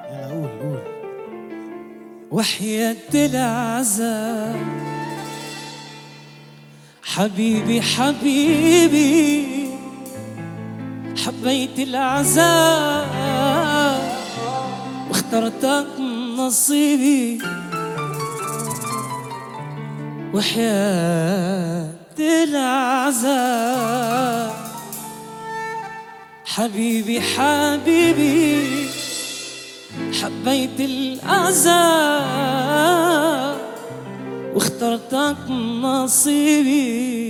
يلا قول قول. وحياة العذاب حبيبي حبيبي حبيت العذاب واخترتك نصيبي. وحياة العذاب حبيبي حبيبي حبيت العذاب واخترتك نصيبي.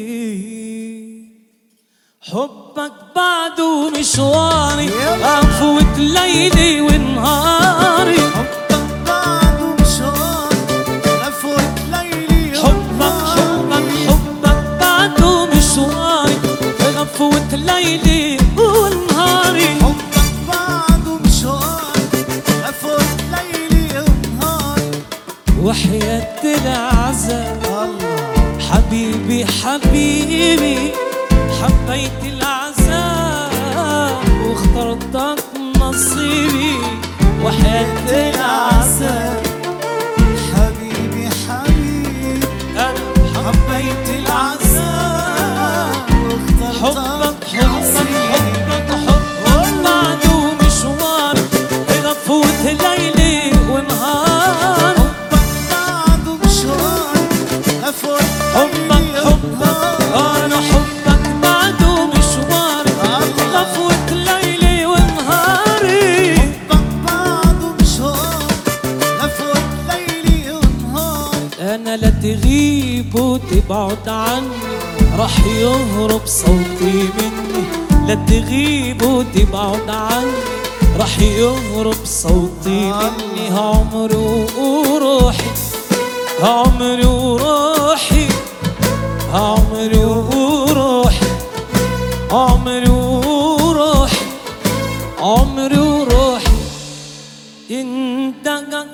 حبك بعده مشواري أفوت ليلي ونهاري. حبك بعده مشواري أفوت ليلي ونهاري. حبك بعده مشواري أفوت ليلي ونهاري. حبك بعده مشواري أفوت ليلي ونهاري. وحياة العذاب الله حبيبي حبيبي حبيت العذاب واخترتك نصيبي. وحياة العذاب حبيبي حبيبي أنا حبيت العذاب واخترتك نصيبي. بعده مشوار غفوت ليلي ونهار. حبك بعده مشواري أفوت ليلي ونهاري. أنا حبك بعده مشوار غفوت ليلي ونهاري. حبك بعده مشواري أفوت ليلي ونهاري. أنا لا تغيب وتبعد عني راح يهرب صوتي مني. لا تغيب وتبعد عني راح يهرب صوتي مني. عمري وروحي عمري وروحي عمري وروحي عمري وروحي عمري وروحي انت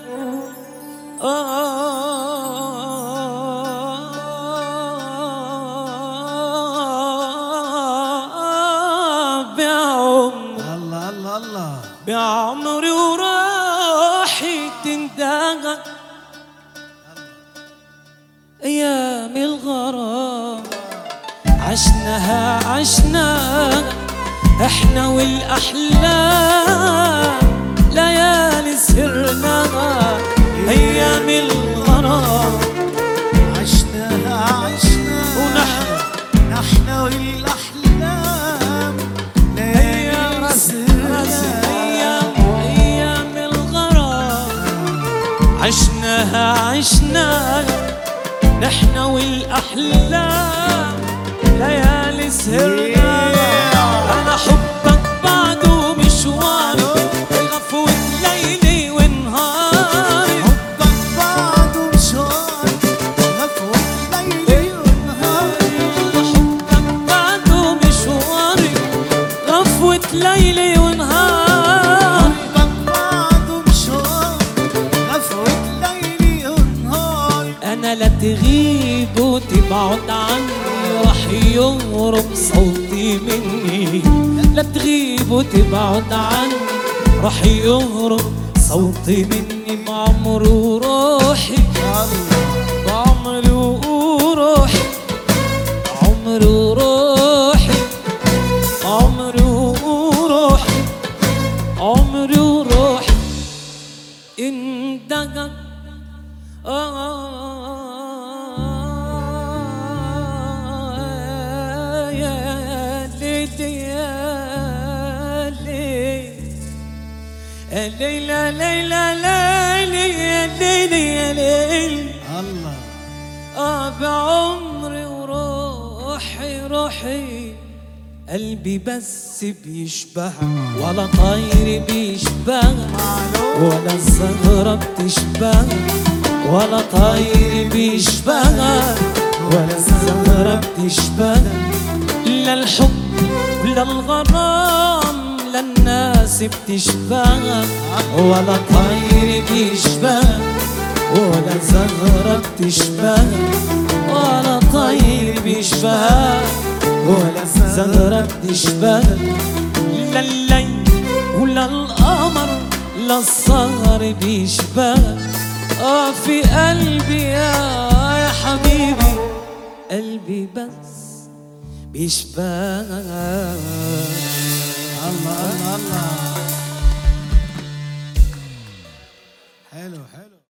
الله الله الله بعمري وروحي تندغى أيام الغرام. عشناها احنا والأحلام ليالي سهرناها أيام الغرام. عشناها نحن والأحلام ليالي سهرنا. أيام الغرام عشناها نحن والأحلام ليالي سهرنا. أنا حبك بعده مشوار غفوت ليلي ونهاري. حبك بعده مشواري غفوت ليلي ونهاري. حبك بعده مشواري غفوت ليلي ونهار. حبك بعده مشواري غفوت ليلي ونهاري. أنا لا تغيب وتبعد عني راح يهرب صوتي مني. لا تغيب وتبعد عني راح يهرب صوتي مني. بعمري وروحي بعمري وروحي عمري وروحي عمري وروحي عمري وروحي اندقق يا ليلي يا ليلي ليلى ليلى ليلي يا ليلي يا ليلي. الله بعمري وروحي روحي قلبي بس بيشبهها ولا طير بيشبهها ولا الزهرة بتشبهها ولا طير بيشبهها ولا الزهرة بتشبهها. لا الحب ولا الغرام لا الناس بتشبهها ولا طير بيشبهها ولا زهرة بتشبهها ولا طير بيشبهها ولا زهرة بتشبهها. لا الليل ولا القمر لا السهر بيشبهك في قلبي يا حبيبي، قلبي بس بيشبهك. الله الله الله.